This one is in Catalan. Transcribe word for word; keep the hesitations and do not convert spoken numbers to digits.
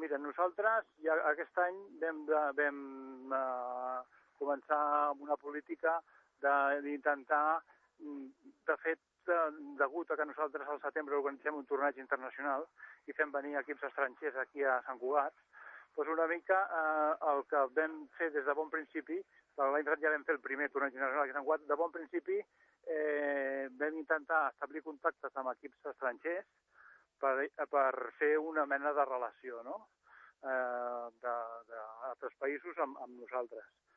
mira, nosaltres ja aquest any vam, vam uh, començar amb una política d'intentar, de fet, degut a que nosaltres al setembre organitzem un torneig internacional i fem venir equips estrangers aquí a Sant Cugat, doncs una mica eh, el que vam fer des de bon principi, l'any passat ja vam fer el primer torneig internacional aquí a Sant Cugat, de bon principi eh, vam intentar establir contactes amb equips estrangers per, per fer una mena de relació, no? eh, d'altres països amb, amb nosaltres.